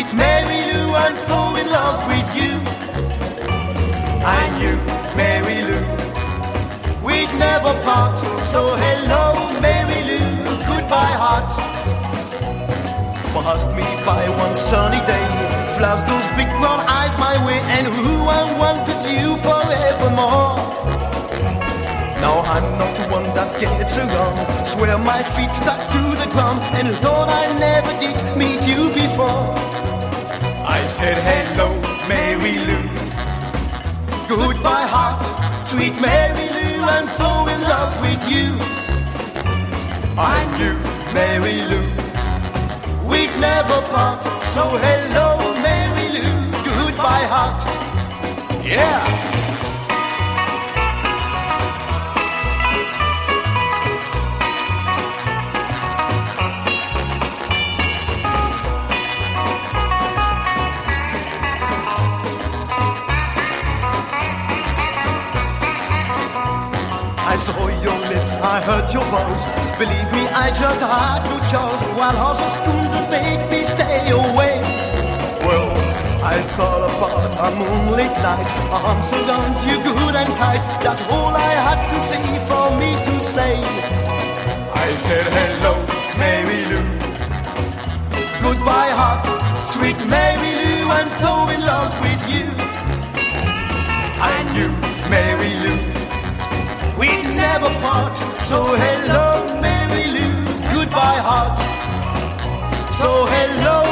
Sweet Mary Lou, I'm so in love with you. I knew, Mary Lou, we'd never part. So hello, Mary Lou, goodbye heart. Passed me by one sunny day, flashed those big brown eyes my way, and who I wanted you forevermore. Now I'm not the one that gets around, swear my feet stuck to the ground, and thought I never did meet you before. I said hello, Mary Lou, goodbye heart. Sweet Mary Lou, I'm so in love with you. I knew, Mary Lou, we'd never part. So hello, Mary Lou, goodbye heart. Yeah. I saw your lips, I heard your voice. Believe me, I just had no choice. While horses couldn't make me stay away. Well, I thought about a moonlit night, arms around you good and tight. That's all I had to say for me to say. I said hello, Mary Lou, goodbye heart. Sweet Mary Lou, I'm so in love with you. I knew, Mary Lou, we'd never part. So hello, Mary Lou, goodbye heart. So hello,